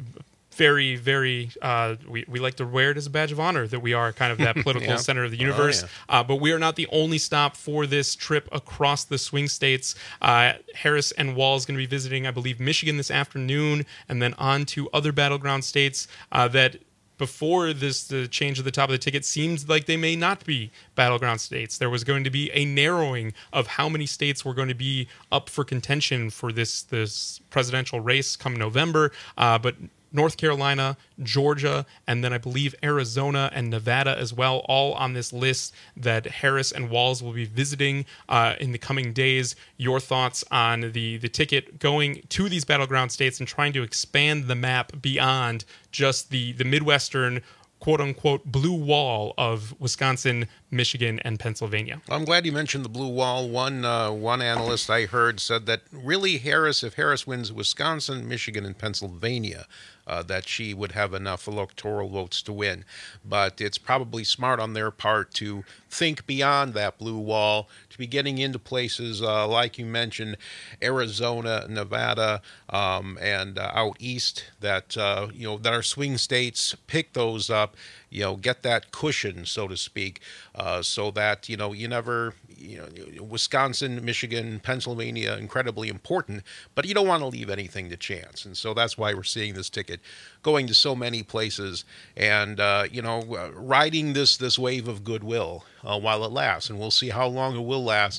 very, very, we like to wear it as a badge of honor that we are kind of that political center of the universe. But we are not the only stop for this trip across the swing states. Harris and Walz going to be visiting, I believe, Michigan this afternoon, and then on to other battleground states that before the change at the top of the ticket seemed like they may not be battleground states. There was going to be a narrowing of how many states were going to be up for contention for this presidential race come November. But North Carolina, Georgia, and then I believe Arizona and Nevada as well, all on this list that Harris and Walz will be visiting in the coming days. Your thoughts on the ticket going to these battleground states and trying to expand the map beyond just the Midwestern quote-unquote blue wall of Wisconsin, Michigan, and Pennsylvania. I'm glad you mentioned the blue wall. One analyst I heard said that really if Harris wins Wisconsin, Michigan, and Pennsylvania, that she would have enough electoral votes to win. But it's probably smart on their part to think beyond that blue wall, to be getting into places like you mentioned, Arizona, Nevada, and out east that that are swing states. Pick those up, get that cushion, so to speak, so that you never. Wisconsin, Michigan, Pennsylvania, incredibly important, but you don't want to leave anything to chance. And so that's why we're seeing this ticket going to so many places and, riding this wave of goodwill while it lasts. And we'll see how long it will last.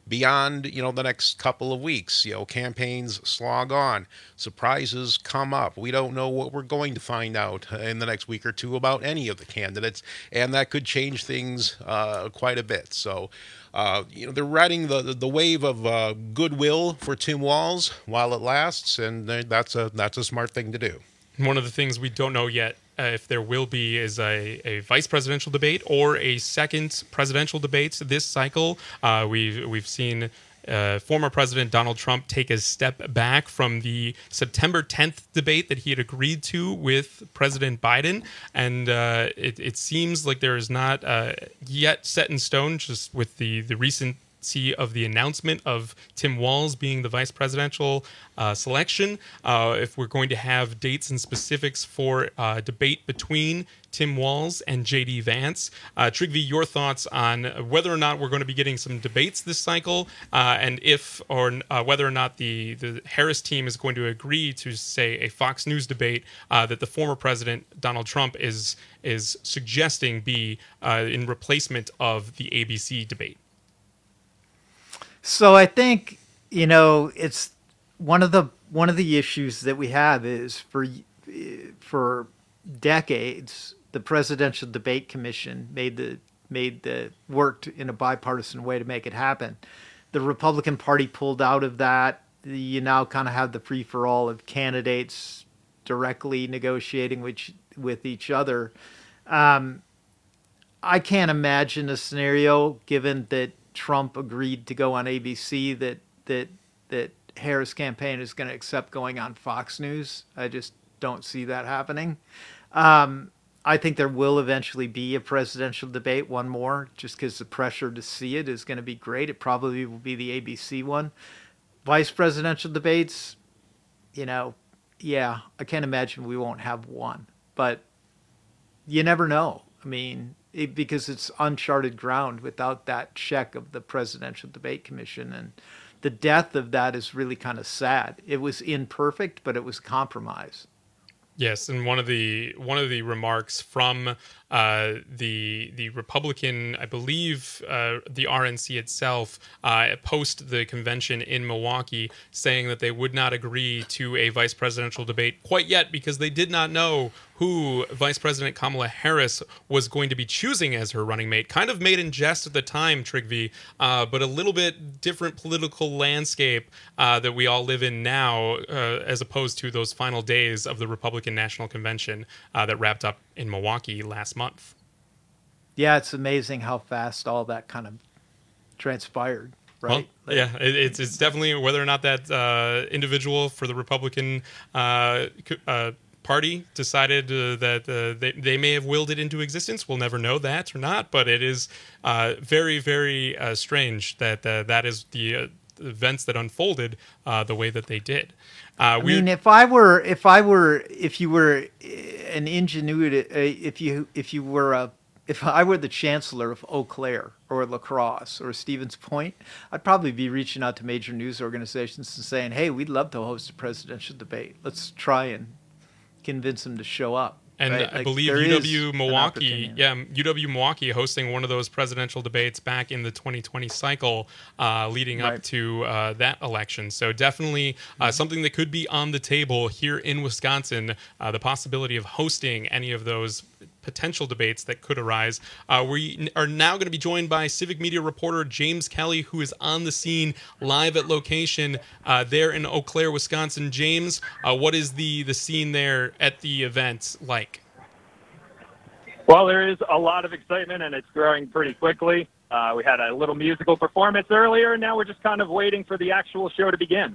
beyond, the next couple of weeks. Campaigns slog on, surprises come up. We don't know what we're going to find out in the next week or two about any of the candidates, and that could change things quite a bit. So, they're riding the wave of goodwill for Tim Walz while it lasts, and that's a smart thing to do. One of the things we don't know yet if there will be is a vice presidential debate or a second presidential debate this cycle. We've seen former President Donald Trump take a step back from the September 10th debate that he had agreed to with President Biden. And it seems like there is not yet set in stone, just with the recency of the announcement of Tim Walz being the vice presidential selection, if we're going to have dates and specifics for debate between Tim Walz and J.D. Vance. Trygve, your thoughts on whether or not we're going to be getting some debates this cycle, and whether or not the Harris team is going to agree to, say, a Fox News debate that the former president, Donald Trump, is suggesting be in replacement of the ABC debate. So I think, it's one of the issues that we have is for decades, the Presidential Debate Commission worked in a bipartisan way to make it happen. The Republican Party pulled out of that. You now kind of have the free-for-all of candidates directly negotiating with each other. I can't imagine a scenario, given that Trump agreed to go on ABC, that Harris' campaign is going to accept going on Fox News. I just don't see that happening. I think there will eventually be a presidential debate, one more, just because the pressure to see it is going to be great. It probably will be the ABC one. Vice presidential debates, I can't imagine we won't have one. But you never know. I mean, because it's uncharted ground without that check of the Presidential Debate Commission. And the death of that is really kind of sad. It was imperfect, but it was compromise. Yes, and one of the remarks from the Republican, I believe, the RNC itself, post the convention in Milwaukee, saying that they would not agree to a vice presidential debate quite yet because they did not know who Vice President Kamala Harris was going to be choosing as her running mate. Kind of made in jest at the time, Trygve, but a little bit different political landscape that we all live in now, as opposed to those final days of the Republican National Convention that wrapped up in Milwaukee last month. Yeah, it's amazing how fast all that kind of transpired, right? Well, it's definitely whether or not that individual for the Republican Party decided that they may have willed it into existence. We'll never know that or not, but it is very, very strange that that is the events that unfolded the way that they did. I mean, if you were an ingenuity, if I were the chancellor of Eau Claire or La Crosse or Stevens Point, I'd probably be reaching out to major news organizations and saying, "Hey, we'd love to host a presidential debate. Let's try and convince them to show up." And right? I believe UW Milwaukee hosting one of those presidential debates back in the 2020 cycle leading up to that election. So definitely something that could be on the table here in Wisconsin, the possibility of hosting any of those potential debates that could arise. We are now going to be joined by civic media reporter James Kelly, who is on the scene live at location there in Eau Claire, Wisconsin. James, what is the scene there at the event like? Well, there is a lot of excitement, and it's growing pretty quickly. We had a little musical performance earlier, and now we're just kind of waiting for the actual show to begin.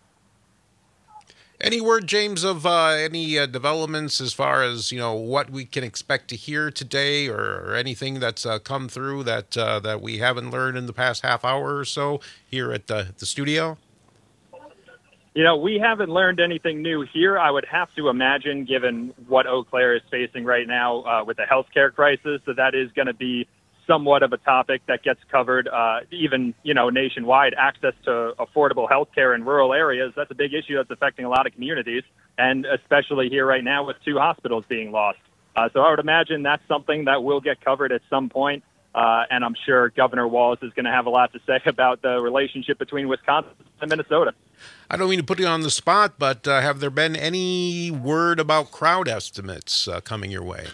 Any word, James, of any developments as far as what we can expect to hear today, or anything that's come through that we haven't learned in the past half hour or so here at the studio? We haven't learned anything new here. I would have to imagine, given what Eau Claire is facing right now with the healthcare crisis, that is going to be somewhat of a topic that gets covered, even, nationwide. Access to affordable health care in rural areas, that's a big issue that's affecting a lot of communities, and especially here right now with 2 hospitals being lost. So I would imagine that's something that will get covered at some point. And I'm sure Governor Walz is going to have a lot to say about the relationship between Wisconsin and Minnesota. I don't mean to put you on the spot, but have there been any word about crowd estimates coming your way?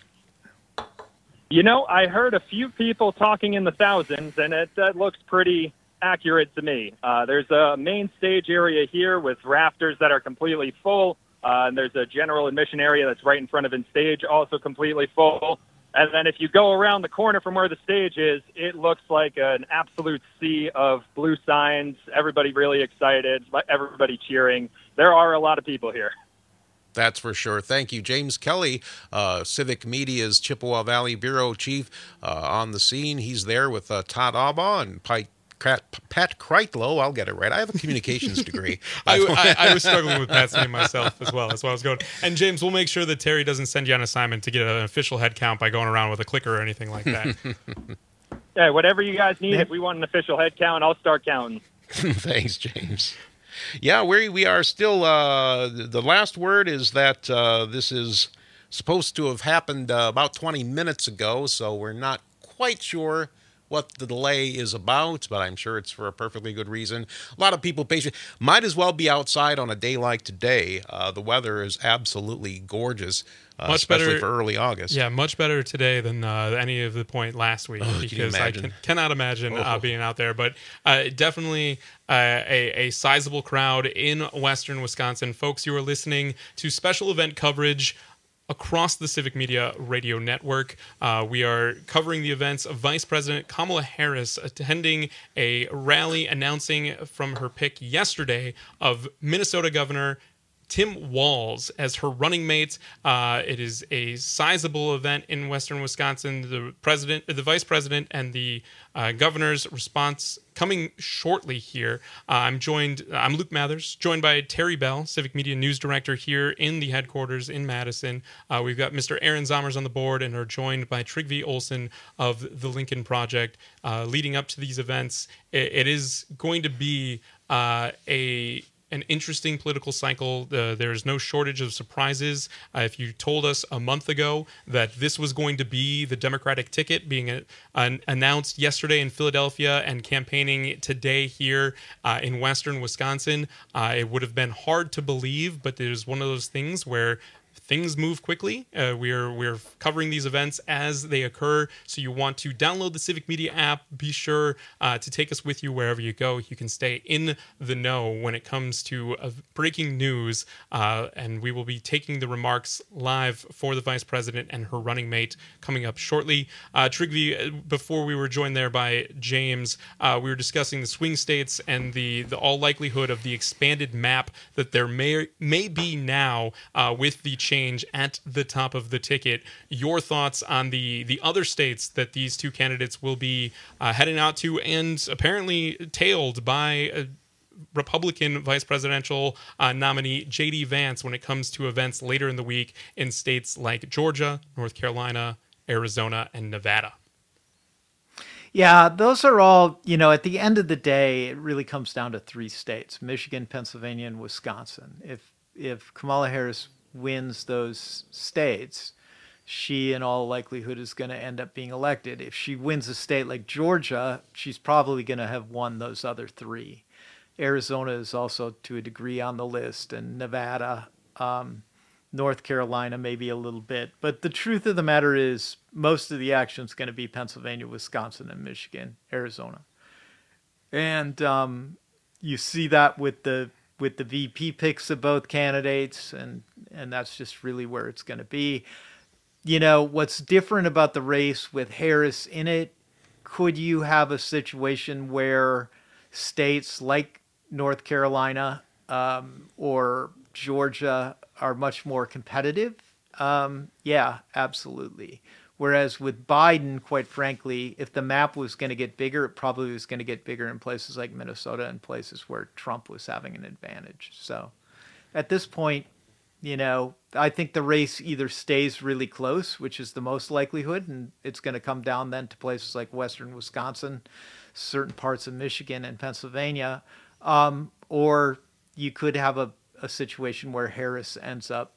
You know, I heard a few people talking in the thousands, and it looks pretty accurate to me. There's a main stage area here with rafters that are completely full. And there's a general admission area that's right in front of stage, also completely full. And then if you go around the corner from where the stage is, it looks like an absolute sea of blue signs. Everybody really excited, everybody cheering. There are a lot of people here. That's for sure. Thank you. James Kelly, Civic Media's Chippewa Valley Bureau Chief, on the scene. He's there with Todd Albaugh and Pat Kreitlow. I'll get it right. I have a communications degree. I was struggling with Pat's name myself as well. That's why I was going. And James, we'll make sure that Terry doesn't send you on assignment to get an official head count by going around with a clicker or anything like that. Yeah, whatever you guys need. If we want an official head count, I'll start counting. Thanks, James. Yeah, we are still, the last word is that this is supposed to have happened about 20 minutes ago, so we're not quite sure what the delay is about, but I'm sure it's for a perfectly good reason. A lot of people patient might as well be outside on a day like today. The weather is absolutely gorgeous, especially better, for early August. Yeah, much better today than any of the point last week, because I cannot imagine being out there. But definitely a sizable crowd in western Wisconsin. Folks, you are listening to special event coverage across the Civic Media Radio Network. We are covering the events of Vice President Kamala Harris attending a rally announcing from her pick yesterday of Minnesota Governor Tim Walz as her running mate. It is a sizable event in western Wisconsin. The vice president, and the governor's response coming shortly here. I'm Luke Mathers, joined by Terry Bell, Civic Media News Director here in the headquarters in Madison. We've got Mr. Aaron Zommers on the board, and are joined by Trygve Olsen of the Lincoln Project. Leading up to these events, it is going to be an interesting political cycle. There's no shortage of surprises. If you told us a month ago that this was going to be the Democratic ticket being announced yesterday in Philadelphia and campaigning today here in western Wisconsin, it would have been hard to believe, but there's one of those things where things move quickly. We're covering these events as they occur, so you want to download the Civic Media app. Be sure to take us with you wherever you go. You can stay in the know when it comes to breaking news, and we will be taking the remarks live for the Vice President and her running mate coming up shortly. Trygve, before we were joined there by James, we were discussing the swing states and the all likelihood of the expanded map that there may be now with the change at the top of the ticket. Your thoughts on the other states that these two candidates will be heading out to, and apparently tailed by Republican vice presidential nominee J.D. Vance when it comes to events later in the week in states like Georgia, North Carolina, Arizona, and Nevada. Yeah, those are all, at the end of the day, it really comes down to three states: Michigan, Pennsylvania, and Wisconsin. If Kamala Harris wins those states, she in all likelihood is going to end up being elected. If she wins a state like Georgia, she's probably going to have won those other three. Arizona is also to a degree on the list, and Nevada, North Carolina maybe a little bit. But the truth of the matter is most of the action is going to be Pennsylvania, Wisconsin, and Michigan, Arizona. And you see that with the VP picks of both candidates, and that's just really where it's going to be. What's different about the race with Harris in it, could you have a situation where states like North Carolina or Georgia are much more competitive? Yeah, absolutely. Whereas with Biden, quite frankly, if the map was going to get bigger, it probably was going to get bigger in places like Minnesota and places where Trump was having an advantage. So at this point, I think the race either stays really close, which is the most likelihood, and it's going to come down then to places like western Wisconsin, certain parts of Michigan and Pennsylvania, or you could have a situation where Harris ends up,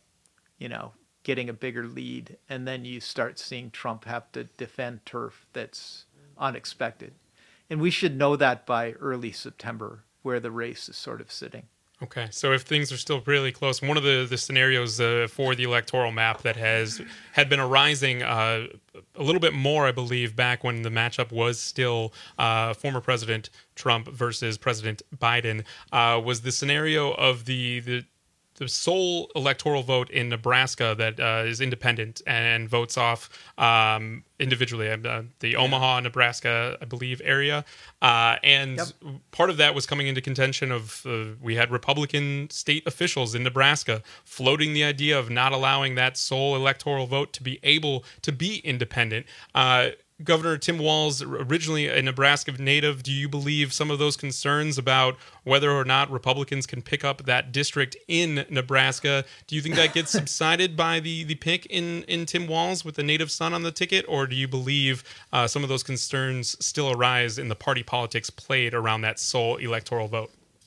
getting a bigger lead, and then you start seeing Trump have to defend turf that's unexpected. And we should know that by early September, where the race is sort of sitting. Okay, so if things are still really close, one of the scenarios for the electoral map that had been arising a little bit more, I believe, back when the matchup was still former President Trump versus President Biden, was the scenario of the sole electoral vote in Nebraska that is independent and votes off individually, the Omaha, Nebraska, I believe, area. And part of that was coming into contention of we had Republican state officials in Nebraska floating the idea of not allowing that sole electoral vote to be able to be independent. Governor Tim Walz, originally a Nebraska native, do you believe some of those concerns about whether or not Republicans can pick up that district in Nebraska, do you think that gets subsided by the pick in Tim Walz with the native son on the ticket, or do you believe some of those concerns still arise in the party politics played around that sole electoral vote?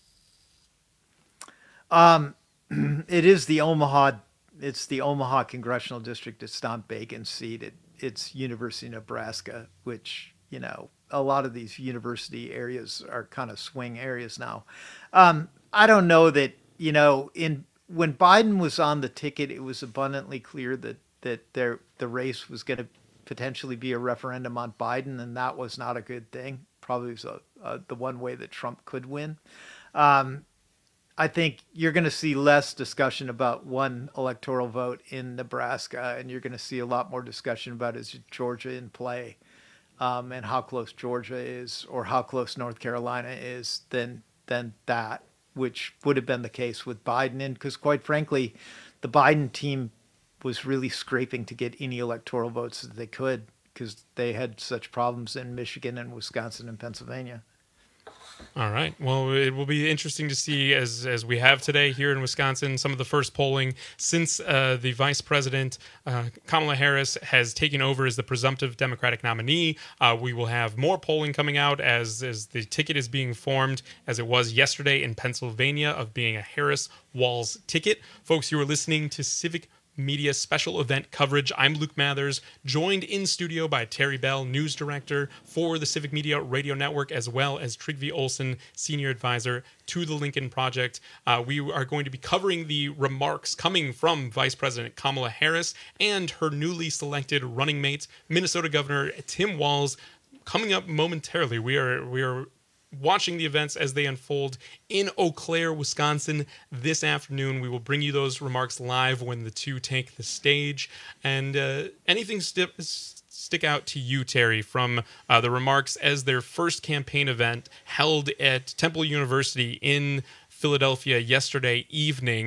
It is the Omaha. It's the Omaha congressional district. It's not Bacon's seat. It's University of Nebraska, which, a lot of these university areas are kind of swing areas now. I don't know that, when Biden was on the ticket, it was abundantly clear that the race was going to potentially be a referendum on Biden, and that was not a good thing. Probably was the one way that Trump could win. I think you're going to see less discussion about one electoral vote in Nebraska, and you're going to see a lot more discussion about is Georgia in play, and how close Georgia is or how close North Carolina is than that, which would have been the case with Biden. And because quite frankly, the Biden team was really scraping to get any electoral votes that they could because they had such problems in Michigan and Wisconsin and Pennsylvania. All right. Well, it will be interesting to see, as we have today here in Wisconsin, some of the first polling since the vice president, Kamala Harris, has taken over as the presumptive Democratic nominee. We will have more polling coming out as the ticket is being formed, as it was yesterday in Pennsylvania, of being a Harris-Walz ticket. Folks, you are listening to Civic Media special event coverage. I'm Luke Mathers, joined in studio by Terry Bell, news director for the Civic Media Radio Network, as well as Trygve Olsen, senior advisor to the Lincoln Project. We are going to be covering the remarks coming from Vice President Kamala Harris and her newly selected running mate, Minnesota Governor Tim Walz. Coming up momentarily, we are watching the events as they unfold in Eau Claire, Wisconsin this afternoon. We will bring you those remarks live when the two take the stage. And anything stick out to you, Terry, from the remarks as their first campaign event held at Temple University in Philadelphia yesterday evening?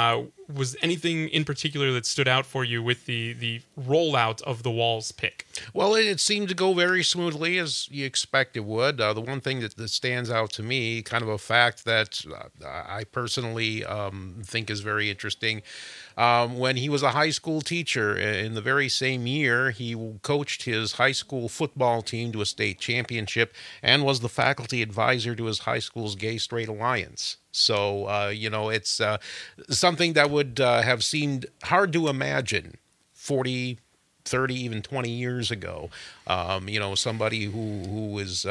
Was anything in particular that stood out for you with the rollout of the Walz pick? Well, it seemed to go very smoothly, as you expect it would. The one thing that stands out to me, kind of a fact that I personally think is very interesting, when he was a high school teacher in the very same year, he coached his high school football team to a state championship and was the faculty advisor to his high school's Gay Straight Alliance. So, it's something that would have seemed hard to imagine 40, 30, even 20 years ago. Somebody who is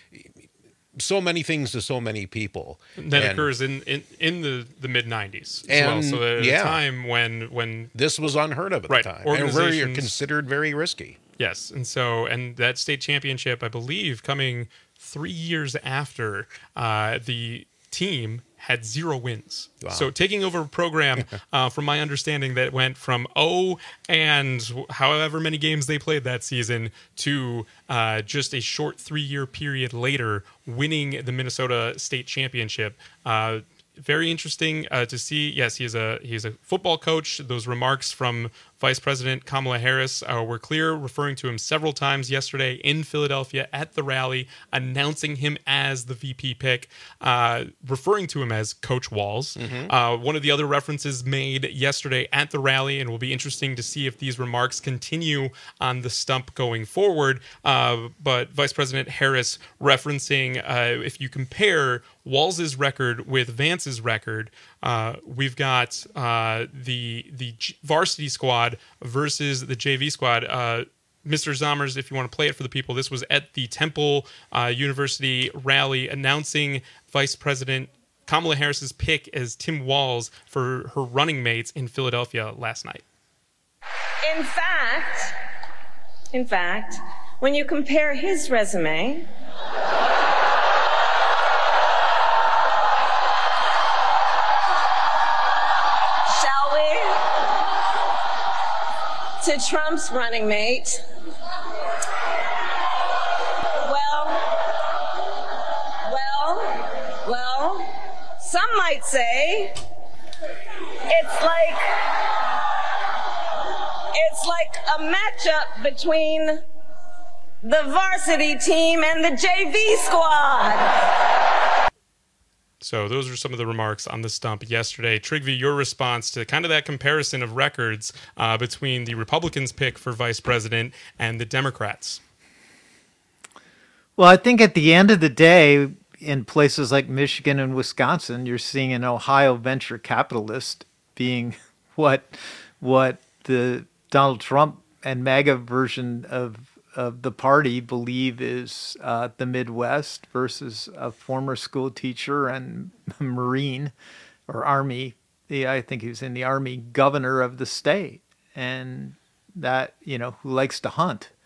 so many things to so many people. That occurs in the mid-'90s as well. So at a time when this was unheard of at the time. And very considered very risky. Yes. And that state championship, I believe, coming 3 years after the team had 0 wins. Wow. So taking over a program, from my understanding, that went from and however many games they played that season to just a short 3-year period later winning the Minnesota State Championship. Very interesting to see. Yes, he's a football coach. Those remarks from Vice President Kamala Harris were clear, referring to him several times yesterday in Philadelphia at the rally, announcing him as the VP pick, referring to him as Coach Walz. Mm-hmm. One of the other references made yesterday at the rally, and will be interesting to see if these remarks continue on the stump going forward. But Vice President Harris referencing, if you compare Walz's record with Vance's record, we've got the varsity squad versus the JV squad. Mr. Zommers, if you want to play it for the people, this was at the Temple University rally announcing Vice President Kamala Harris's pick as Tim Walz for her running mates in Philadelphia last night. In fact, when you compare his resume to Trump's running mate, well, some might say it's like a matchup between the varsity team and the JV squad. So those are some of the remarks on the stump yesterday. Trygve, your response to kind of that comparison of records between the Republicans' pick for vice president and the Democrats. Well, I think at the end of the day, in places like Michigan and Wisconsin, you're seeing an Ohio venture capitalist being what the Donald Trump and MAGA version of the party believe is the Midwest versus a former school teacher and Marine or Army. I think he was in the Army, governor of the state, and that, who likes to hunt.